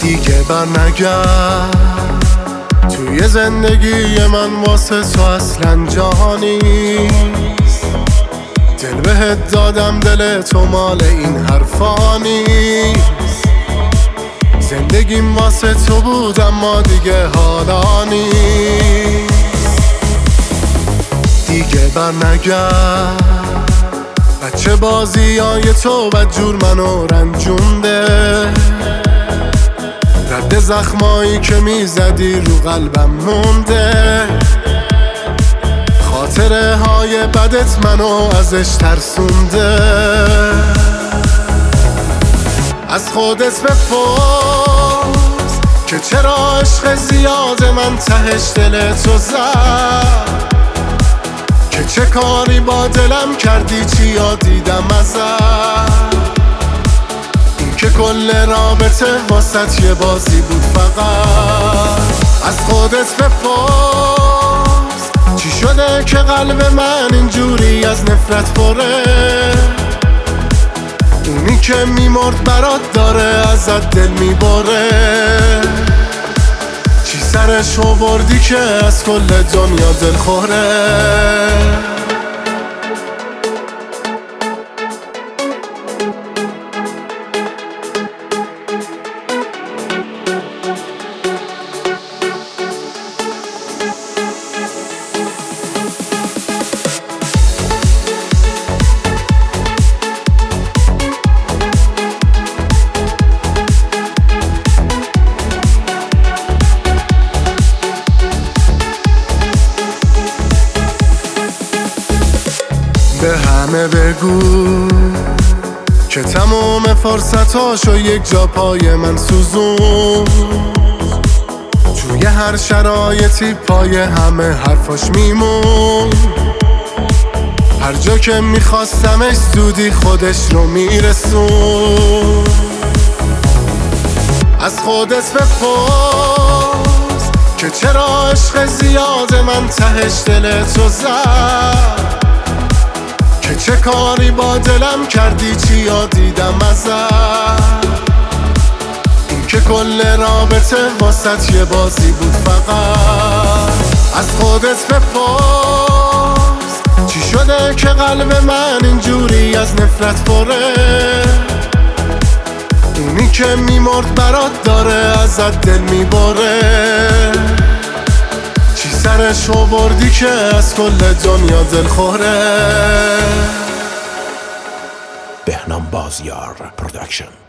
دیگه بر نگرد توی زندگی من، واسه تو اصلا جهانی نیست. دل بهت دادم، دل تو مال این حرفا نیست. زندگیم واسه تو بود اما دیگه حالا نیست. دیگه بر نگرد، بچه بازیای تو بدجور منو رنجونده. رد زخمایی که میزدی رو قلبم مونده. خاطره های بدت منو ازش ترسونده. از خودت بپرس که چرا عشق زیاد من تهش دل تو زد. که چه کاری با دلم کردی، چی یاد دیدم ازت. این که کل رابطه واسط یه بازی بود فقط. از خودت بپرس چی شده که قلب من اینجوری از نفرت پره. اونی که میمرد برات داره ازت دل میبره. چی سرش آوردی که از کل دنیا دل خوره. به همه بگو که تمام فرصتاشو یک جا پای من سوزون. توی هر شرایطی پای همه حرفاش میمون. هر جا که میخواستمش زودی خودش رو میرسون. از خودت بپرس که چرا عشق زیاد من تهش دل تو زد. که چه کاری با دلم کردی، چی یاد دیدم ازت. این که کل رابطه واسط یه بازی بود فقط. از خودت بپرس چی شده که قلب من اینجوری از نفرت پره. اونی که میمرد برات داره ازت دل میبره. چی سرش آوردی که از کل دنیا دل خوره. بهنام بازیار پروداکشن.